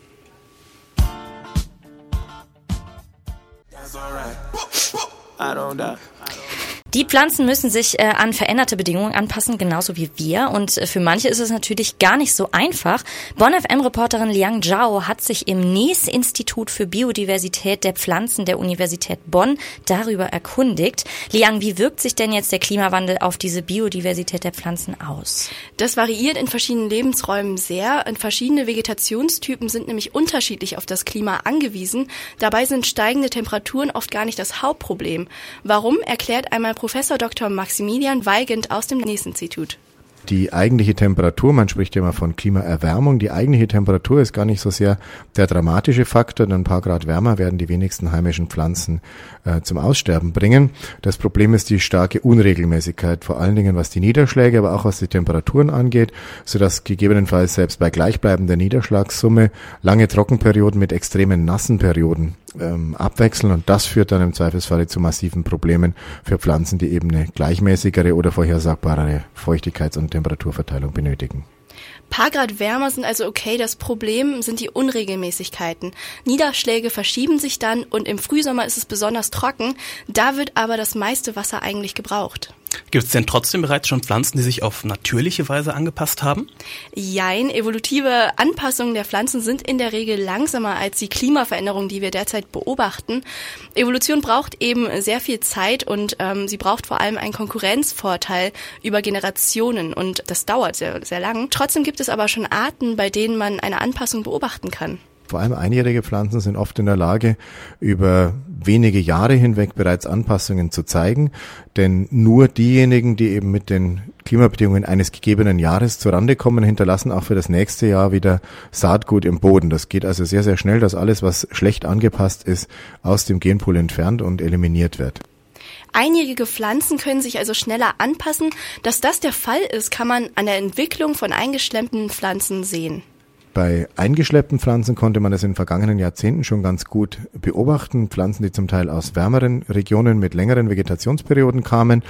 Die Pflanzen müssen sich an veränderte Bedingungen anpassen, genauso wie wir. Und für manche ist es natürlich gar nicht so einfach. Bonn FM-Reporterin Liang Zhao hat sich im NEES-Institut für Biodiversität der Pflanzen der Universität Bonn darüber erkundigt. Liang, wie wirkt sich denn jetzt der Klimawandel auf diese Biodiversität der Pflanzen aus? Das variiert in verschiedenen Lebensräumen sehr. Verschiedene Vegetationstypen sind nämlich unterschiedlich auf das Klima angewiesen. Dabei sind steigende Temperaturen oft gar nicht das Hauptproblem. Warum, erklärt einmal Professor Dr. Maximilian Weigand aus dem NEES-Institut. Die eigentliche Temperatur, man spricht ja immer von Klimaerwärmung, die eigentliche Temperatur ist gar nicht so sehr der dramatische Faktor, denn ein paar Grad wärmer werden die wenigsten heimischen Pflanzen zum Aussterben bringen. Das Problem ist die starke Unregelmäßigkeit, vor allen Dingen was die Niederschläge, aber auch was die Temperaturen angeht, sodass gegebenenfalls selbst bei gleichbleibender Niederschlagssumme lange Trockenperioden mit extremen nassen Perioden abwechseln, und das führt dann im Zweifelsfalle zu massiven Problemen für Pflanzen, die eben eine gleichmäßigere oder vorhersagbarere Feuchtigkeits- und Temperaturverteilung benötigen. Paar Grad wärmer sind also okay, das Problem sind die Unregelmäßigkeiten. Niederschläge verschieben sich dann und im Frühsommer ist es besonders trocken, da wird aber das meiste Wasser eigentlich gebraucht. Gibt es denn trotzdem bereits schon Pflanzen, die sich auf natürliche Weise angepasst haben? Jein, evolutive Anpassungen der Pflanzen sind in der Regel langsamer als die Klimaveränderungen, die wir derzeit beobachten. Evolution braucht eben sehr viel Zeit und sie braucht vor allem einen Konkurrenzvorteil über Generationen und das dauert sehr, sehr lang. Trotzdem gibt es aber schon Arten, bei denen man eine Anpassung beobachten kann. Vor allem einjährige Pflanzen sind oft in der Lage, über wenige Jahre hinweg bereits Anpassungen zu zeigen, denn nur diejenigen, die eben mit den Klimabedingungen eines gegebenen Jahres zurande kommen, hinterlassen auch für das nächste Jahr wieder Saatgut im Boden. Das geht also sehr, sehr schnell, dass alles, was schlecht angepasst ist, aus dem Genpool entfernt und eliminiert wird. Einjährige Pflanzen können sich also schneller anpassen. Dass das der Fall ist, kann man an der Entwicklung von eingeschleppten Pflanzen sehen. Bei eingeschleppten Pflanzen konnte man das in den vergangenen Jahrzehnten schon ganz gut beobachten. Pflanzen, die zum Teil aus wärmeren Regionen mit längeren Vegetationsperioden kamen,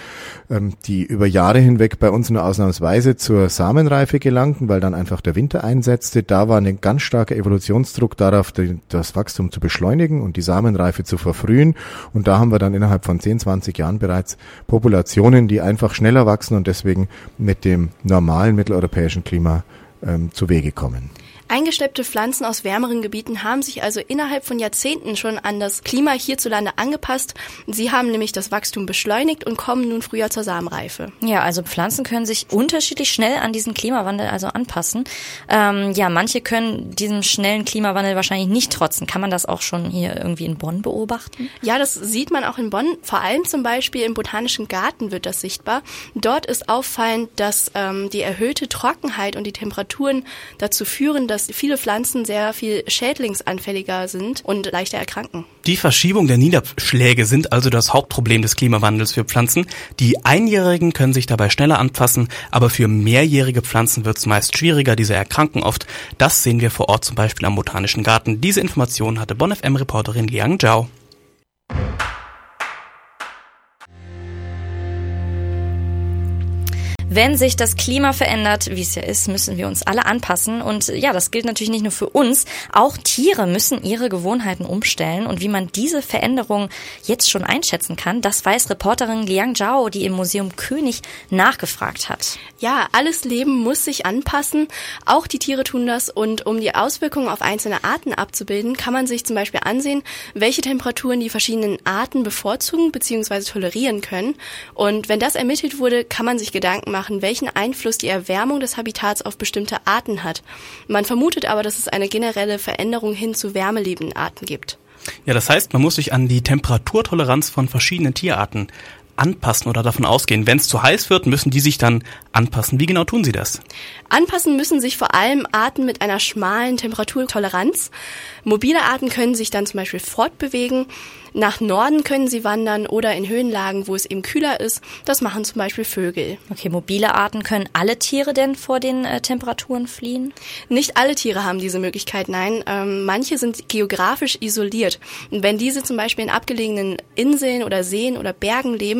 die über Jahre hinweg bei uns nur ausnahmsweise zur Samenreife gelangten, weil dann einfach der Winter einsetzte. Da war ein ganz starker Evolutionsdruck darauf, das Wachstum zu beschleunigen und die Samenreife zu verfrühen. Und da haben wir dann innerhalb von 10, 20 Jahren bereits Populationen, die einfach schneller wachsen und deswegen mit dem normalen mitteleuropäischen Klima zu Wege kommen. Eingeschleppte Pflanzen aus wärmeren Gebieten haben sich also innerhalb von Jahrzehnten schon an das Klima hierzulande angepasst. Sie haben nämlich das Wachstum beschleunigt und kommen nun früher zur Samenreife. Ja, also Pflanzen können sich unterschiedlich schnell an diesen Klimawandel also anpassen. Manche können diesem schnellen Klimawandel wahrscheinlich nicht trotzen. Kann man das auch schon hier irgendwie in Bonn beobachten? Ja, das sieht man auch in Bonn. Vor allem zum Beispiel im Botanischen Garten wird das sichtbar. Dort ist auffallend, dass die erhöhte Trockenheit und die Temperaturen dazu führen, dass viele Pflanzen sehr viel schädlingsanfälliger sind und leichter erkranken. Die Verschiebung der Niederschläge sind also das Hauptproblem des Klimawandels für Pflanzen. Die Einjährigen können sich dabei schneller anpassen, aber für mehrjährige Pflanzen wird es meist schwieriger, diese erkranken oft. Das sehen wir vor Ort zum Beispiel am Botanischen Garten. Diese Information hatte Bonn FM-Reporterin Liang Zhao. Wenn sich das Klima verändert, wie es ja ist, müssen wir uns alle anpassen. Und ja, das gilt natürlich nicht nur für uns. Auch Tiere müssen ihre Gewohnheiten umstellen. Und wie man diese Veränderung jetzt schon einschätzen kann, das weiß Reporterin Liang Zhao, die im Museum König nachgefragt hat. Ja, alles Leben muss sich anpassen. Auch die Tiere tun das. Und um die Auswirkungen auf einzelne Arten abzubilden, kann man sich zum Beispiel ansehen, welche Temperaturen die verschiedenen Arten bevorzugen bzw. tolerieren können. Und wenn das ermittelt wurde, kann man sich Gedanken machen, welchen Einfluss die Erwärmung des Habitats auf bestimmte Arten hat. Man vermutet aber, dass es eine generelle Veränderung hin zu wärmelebenden Arten gibt. Ja, das heißt, man muss sich an die Temperaturtoleranz von verschiedenen Tierarten anpassen oder davon ausgehen. Wenn es zu heiß wird, müssen die sich dann anpassen. Wie genau tun sie das? Anpassen müssen sich vor allem Arten mit einer schmalen Temperaturtoleranz. Mobile Arten können sich dann zum Beispiel fortbewegen. Nach Norden können sie wandern oder in Höhenlagen, wo es eben kühler ist. Das machen zum Beispiel Vögel. Okay, mobile Arten können alle Tiere denn vor den Temperaturen fliehen? Nicht alle Tiere haben diese Möglichkeit, nein. Manche sind geografisch isoliert. Und wenn diese zum Beispiel in abgelegenen Inseln oder Seen oder Bergen leben,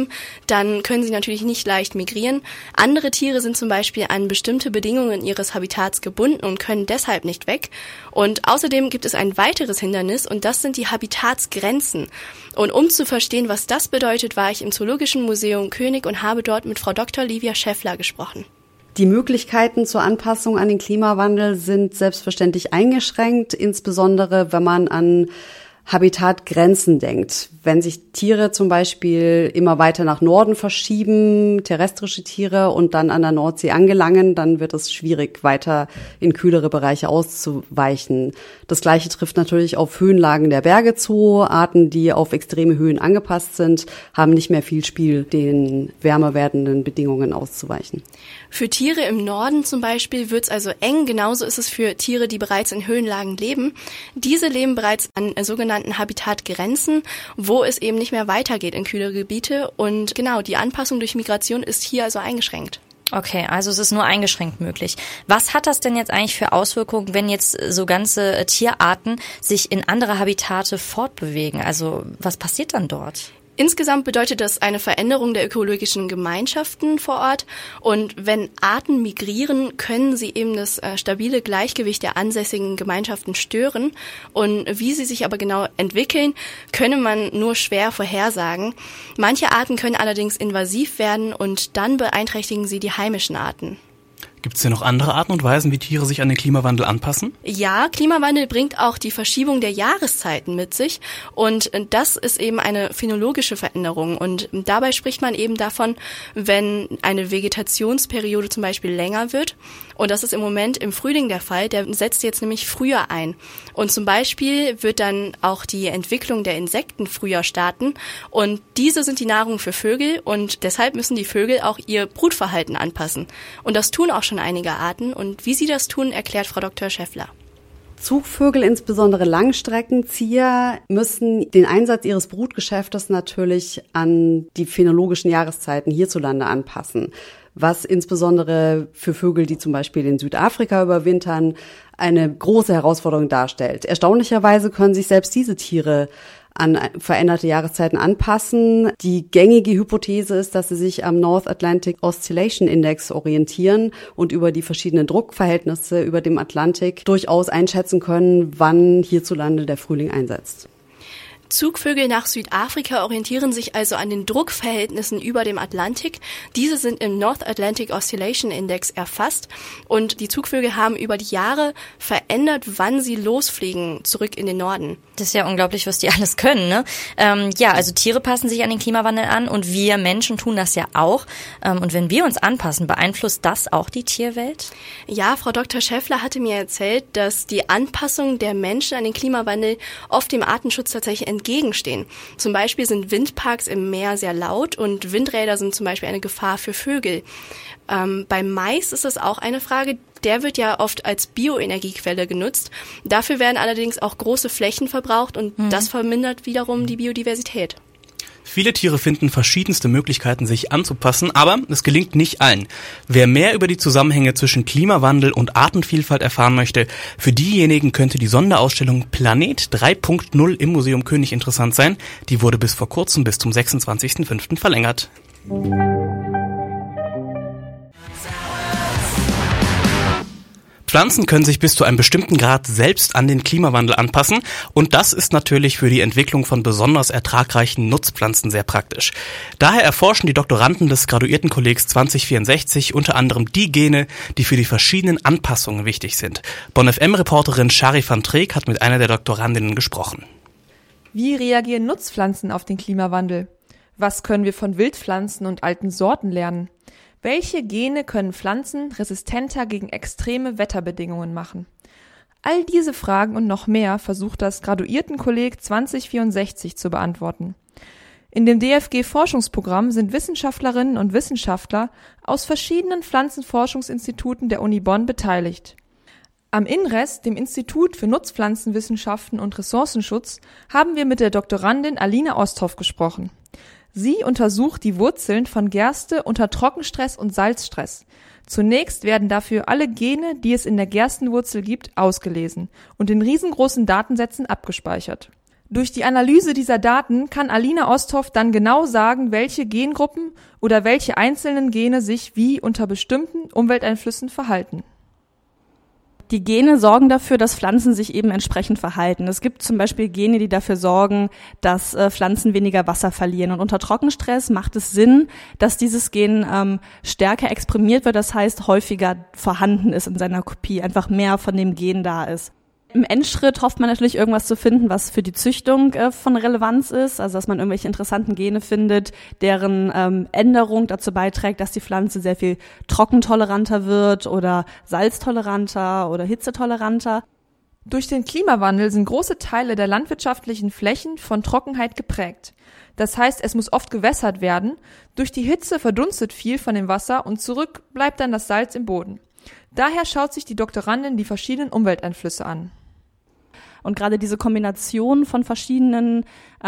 dann können sie natürlich nicht leicht migrieren. Andere Tiere sind zum Beispiel an bestimmte Bedingungen ihres Habitats gebunden und können deshalb nicht weg. Und außerdem gibt es ein weiteres Hindernis und das sind die Habitatsgrenzen. Und um zu verstehen, was das bedeutet, war ich im Zoologischen Museum König und habe dort mit Frau Dr. Livia Schäffler gesprochen. Die Möglichkeiten zur Anpassung an den Klimawandel sind selbstverständlich eingeschränkt, insbesondere wenn man an Habitatgrenzen denkt. Wenn sich Tiere zum Beispiel immer weiter nach Norden verschieben, terrestrische Tiere, und dann an der Nordsee angelangen, dann wird es schwierig, weiter in kühlere Bereiche auszuweichen. Das Gleiche trifft natürlich auf Höhenlagen der Berge zu. Arten, die auf extreme Höhen angepasst sind, haben nicht mehr viel Spiel, den wärmer werdenden Bedingungen auszuweichen. Für Tiere im Norden zum Beispiel wird es also eng. Genauso ist es für Tiere, die bereits in Höhenlagen leben. Diese leben bereits an sogenannten Habitatgrenzen, wo es eben nicht mehr weitergeht in kühlere Gebiete. Und genau, die Anpassung durch Migration ist hier also eingeschränkt. Okay, also es ist nur eingeschränkt möglich. Was hat das denn jetzt eigentlich für Auswirkungen, wenn jetzt so ganze Tierarten sich in andere Habitate fortbewegen? Also was passiert dann dort? Insgesamt bedeutet das eine Veränderung der ökologischen Gemeinschaften vor Ort. Und wenn Arten migrieren, können sie eben das stabile Gleichgewicht der ansässigen Gemeinschaften stören. Und wie sie sich aber genau entwickeln, könne man nur schwer vorhersagen. Manche Arten können allerdings invasiv werden und dann beeinträchtigen sie die heimischen Arten. Gibt es denn noch andere Arten und Weisen, wie Tiere sich an den Klimawandel anpassen? Ja, Klimawandel bringt auch die Verschiebung der Jahreszeiten mit sich und das ist eben eine phänologische Veränderung und dabei spricht man eben davon, wenn eine Vegetationsperiode zum Beispiel länger wird und das ist im Moment im Frühling der Fall, der setzt jetzt nämlich früher ein und zum Beispiel wird dann auch die Entwicklung der Insekten früher starten und diese sind die Nahrung für Vögel und deshalb müssen die Vögel auch ihr Brutverhalten anpassen und das tun auch schon einige Arten. Und wie sie das tun, erklärt Frau Dr. Schäffler. Zugvögel, insbesondere Langstreckenzieher, müssen den Einsatz ihres Brutgeschäftes natürlich an die phänologischen Jahreszeiten hierzulande anpassen, was insbesondere für Vögel, die zum Beispiel in Südafrika überwintern, eine große Herausforderung darstellt. Erstaunlicherweise können sich selbst diese Tiere an veränderte Jahreszeiten anpassen. Die gängige Hypothese ist, dass sie sich am North Atlantic Oscillation Index orientieren und über die verschiedenen Druckverhältnisse über dem Atlantik durchaus einschätzen können, wann hierzulande der Frühling einsetzt. Zugvögel nach Südafrika orientieren sich also an den Druckverhältnissen über dem Atlantik. Diese sind im North Atlantic Oscillation Index erfasst und die Zugvögel haben über die Jahre verändert, wann sie losfliegen, zurück in den Norden. Das ist ja unglaublich, was die alles können, ne? Ja, also Tiere passen sich an den Klimawandel an und wir Menschen tun das ja auch. Und wenn wir uns anpassen, beeinflusst das auch die Tierwelt? Ja, Frau Dr. Schäffler hatte mir erzählt, dass die Anpassung der Menschen an den Klimawandel oft dem Artenschutz tatsächlich entgegenstehen. Zum Beispiel sind Windparks im Meer sehr laut und Windräder sind zum Beispiel eine Gefahr für Vögel. Beim Mais ist das auch eine Frage. Der wird ja oft als Bioenergiequelle genutzt. Dafür werden allerdings auch große Flächen verbraucht und das vermindert wiederum die Biodiversität. Viele Tiere finden verschiedenste Möglichkeiten, sich anzupassen, aber es gelingt nicht allen. Wer mehr über die Zusammenhänge zwischen Klimawandel und Artenvielfalt erfahren möchte, für diejenigen könnte die Sonderausstellung Planet 3.0 im Museum König interessant sein. Die wurde bis vor kurzem bis zum 26.05. verlängert. Pflanzen können sich bis zu einem bestimmten Grad selbst an den Klimawandel anpassen und das ist natürlich für die Entwicklung von besonders ertragreichen Nutzpflanzen sehr praktisch. Daher erforschen die Doktoranden des Graduiertenkollegs 2064 unter anderem die Gene, die für die verschiedenen Anpassungen wichtig sind. Bonn FM-Reporterin Shari van Treek hat mit einer der Doktorandinnen gesprochen. Wie reagieren Nutzpflanzen auf den Klimawandel? Was können wir von Wildpflanzen und alten Sorten lernen? Welche Gene können Pflanzen resistenter gegen extreme Wetterbedingungen machen? All diese Fragen und noch mehr versucht das Graduiertenkolleg 2064 zu beantworten. In dem DFG-Forschungsprogramm sind Wissenschaftlerinnen und Wissenschaftler aus verschiedenen Pflanzenforschungsinstituten der Uni Bonn beteiligt. Am INRES, dem Institut für Nutzpflanzenwissenschaften und Ressourcenschutz, haben wir mit der Doktorandin Alina Osthoff gesprochen. Sie untersucht die Wurzeln von Gerste unter Trockenstress und Salzstress. Zunächst werden dafür alle Gene, die es in der Gerstenwurzel gibt, ausgelesen und in riesengroßen Datensätzen abgespeichert. Durch die Analyse dieser Daten kann Alina Osthoff dann genau sagen, welche Gengruppen oder welche einzelnen Gene sich wie unter bestimmten Umwelteinflüssen verhalten. Die Gene sorgen dafür, dass Pflanzen sich eben entsprechend verhalten. Es gibt zum Beispiel Gene, die dafür sorgen, dass Pflanzen weniger Wasser verlieren. Und unter Trockenstress macht es Sinn, dass dieses Gen stärker exprimiert wird, das heißt häufiger vorhanden ist in seiner Kopie, einfach mehr von dem Gen da ist. Im Endschritt hofft man natürlich irgendwas zu finden, was für die Züchtung von Relevanz ist, also dass man irgendwelche interessanten Gene findet, deren Änderung dazu beiträgt, dass die Pflanze sehr viel trockentoleranter wird oder salztoleranter oder hitzetoleranter. Durch den Klimawandel sind große Teile der landwirtschaftlichen Flächen von Trockenheit geprägt. Das heißt, es muss oft gewässert werden. Durch die Hitze verdunstet viel von dem Wasser und zurück bleibt dann das Salz im Boden. Daher schaut sich die Doktorandin die verschiedenen Umwelteinflüsse an. Und gerade diese Kombination von verschiedenen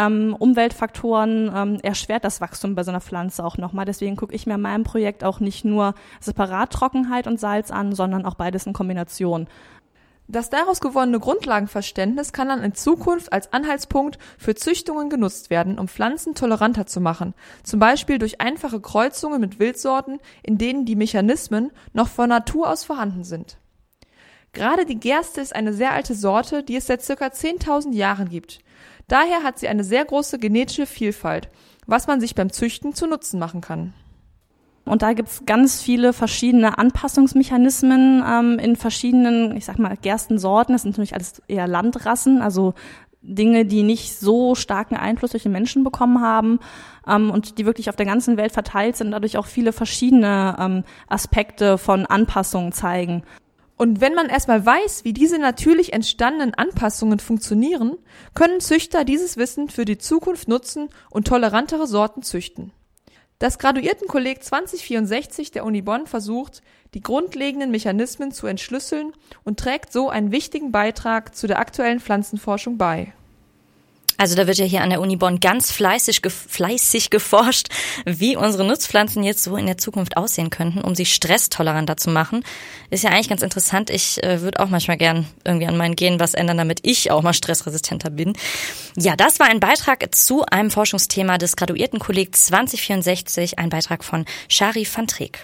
Umweltfaktoren erschwert das Wachstum bei so einer Pflanze auch nochmal. Deswegen gucke ich mir in meinem Projekt auch nicht nur separat Trockenheit und Salz an, sondern auch beides in Kombination. Das daraus gewonnene Grundlagenverständnis kann dann in Zukunft als Anhaltspunkt für Züchtungen genutzt werden, um Pflanzen toleranter zu machen, zum Beispiel durch einfache Kreuzungen mit Wildsorten, in denen die Mechanismen noch von Natur aus vorhanden sind. Gerade die Gerste ist eine sehr alte Sorte, die es seit ca. 10.000 Jahren gibt. Daher hat sie eine sehr große genetische Vielfalt, was man sich beim Züchten zu Nutzen machen kann. Und da gibt's ganz viele verschiedene Anpassungsmechanismen in verschiedenen, ich sag mal, Gerstensorten. Das sind natürlich alles eher Landrassen, also Dinge, die nicht so starken Einfluss durch den Menschen bekommen haben und die wirklich auf der ganzen Welt verteilt sind, dadurch auch viele verschiedene Aspekte von Anpassungen zeigen. Und wenn man erstmal weiß, wie diese natürlich entstandenen Anpassungen funktionieren, können Züchter dieses Wissen für die Zukunft nutzen und tolerantere Sorten züchten. Das Graduiertenkolleg 2064 der Uni Bonn versucht, die grundlegenden Mechanismen zu entschlüsseln und trägt so einen wichtigen Beitrag zu der aktuellen Pflanzenforschung bei. Also da wird ja hier an der Uni Bonn ganz fleißig geforscht, wie unsere Nutzpflanzen jetzt so in der Zukunft aussehen könnten, um sie stresstoleranter zu machen. Ist ja eigentlich ganz interessant. Ich würde auch manchmal gern irgendwie an meinen Genen was ändern, damit ich auch mal stressresistenter bin. Ja, das war ein Beitrag zu einem Forschungsthema des Graduiertenkolleg 2064, ein Beitrag von Shari van Treek.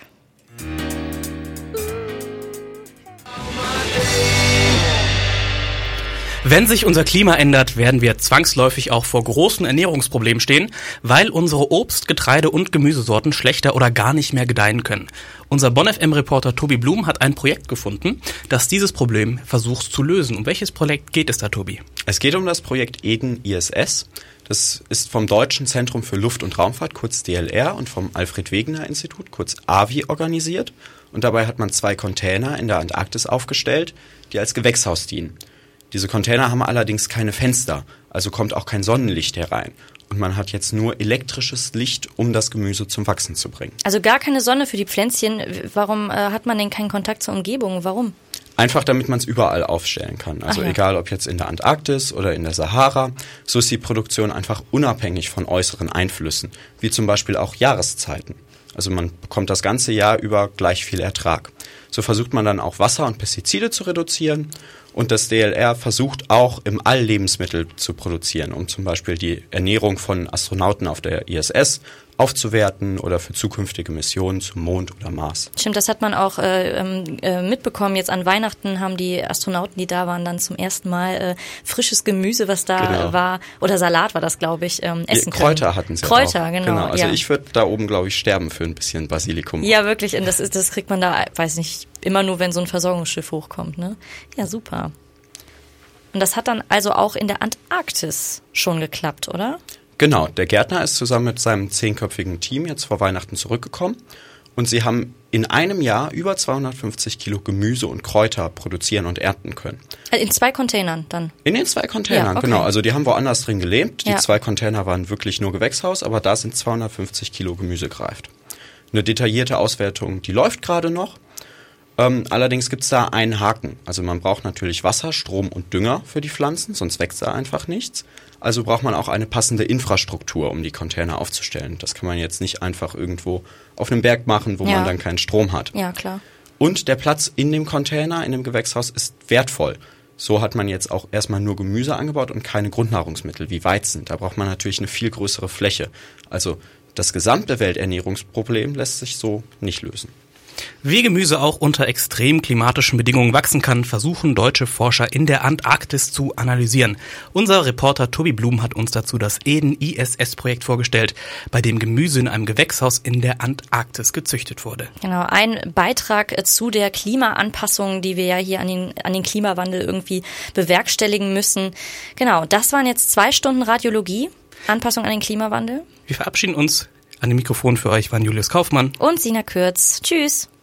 Wenn sich unser Klima ändert, werden wir zwangsläufig auch vor großen Ernährungsproblemen stehen, weil unsere Obst-, Getreide- und Gemüsesorten schlechter oder gar nicht mehr gedeihen können. Unser Bonn-FM-Reporter Tobi Blum hat ein Projekt gefunden, das dieses Problem versucht zu lösen. Um welches Projekt geht es da, Tobi? Es geht um das Projekt Eden ISS. Das ist vom Deutschen Zentrum für Luft- und Raumfahrt, kurz DLR, und vom Alfred-Wegener-Institut, kurz AWI, organisiert. Und dabei hat man 2 Container in der Antarktis aufgestellt, die als Gewächshaus dienen. Diese Container haben allerdings keine Fenster, also kommt auch kein Sonnenlicht herein. Und man hat jetzt nur elektrisches Licht, um das Gemüse zum Wachsen zu bringen. Also gar keine Sonne für die Pflänzchen. Warum hat man denn keinen Kontakt zur Umgebung? Warum? Einfach damit man es überall aufstellen kann. Also egal, ob jetzt in der Antarktis oder in der Sahara. So ist die Produktion einfach unabhängig von äußeren Einflüssen, wie zum Beispiel auch Jahreszeiten. Also man bekommt das ganze Jahr über gleich viel Ertrag. So versucht man dann auch Wasser und Pestizide zu reduzieren. Und das DLR versucht auch im All Lebensmittel zu produzieren, um zum Beispiel die Ernährung von Astronauten auf der ISS aufzuwerten oder für zukünftige Missionen zum Mond oder Mars. Stimmt, das hat man auch mitbekommen. Jetzt an Weihnachten haben die Astronauten, die da waren, dann zum ersten Mal frisches Gemüse, was da war, oder Salat war das, glaube ich, essen können. Kräuter hatten sie Kräuter, auch. Genau. Also ich würde da oben, glaube ich, sterben für ein bisschen Basilikum. Ja, wirklich. Und das kriegt man da, weiß nicht, immer nur, wenn so ein Versorgungsschiff hochkommt, ne? Ja, super. Und das hat dann also auch in der Antarktis schon geklappt, oder? Genau, der Gärtner ist zusammen mit seinem 10-köpfigen Team jetzt vor Weihnachten zurückgekommen und sie haben in einem Jahr über 250 Kilo Gemüse und Kräuter produzieren und ernten können. In 2 Containern dann? In den 2 Containern, ja, okay. Genau. Also die haben woanders drin gelebt. Die 2 Container waren wirklich nur Gewächshaus, aber da sind 250 Kilo Gemüse gereift. Eine detaillierte Auswertung, die läuft gerade noch. Allerdings gibt's da einen Haken. Also man braucht natürlich Wasser, Strom und Dünger für die Pflanzen, sonst wächst da einfach nichts. Also braucht man auch eine passende Infrastruktur, um die Container aufzustellen. Das kann man jetzt nicht einfach irgendwo auf einem Berg machen, wo man dann keinen Strom hat. Ja, klar. Und der Platz in dem Container, in dem Gewächshaus, ist wertvoll. So hat man jetzt auch erstmal nur Gemüse angebaut und keine Grundnahrungsmittel wie Weizen. Da braucht man natürlich eine viel größere Fläche. Also das gesamte Welternährungsproblem lässt sich so nicht lösen. Wie Gemüse auch unter extrem klimatischen Bedingungen wachsen kann, versuchen deutsche Forscher in der Antarktis zu analysieren. Unser Reporter Tobi Blum hat uns dazu das Eden-ISS-Projekt vorgestellt, bei dem Gemüse in einem Gewächshaus in der Antarktis gezüchtet wurde. Genau, ein Beitrag zu der Klimaanpassung, die wir ja hier an den Klimawandel irgendwie bewerkstelligen müssen. Genau, das waren jetzt 2 Stunden Radiologie, Anpassung an den Klimawandel. Wir verabschieden uns. An dem Mikrofon für euch waren Julius Kaufmann und Sina Kürz. Tschüss.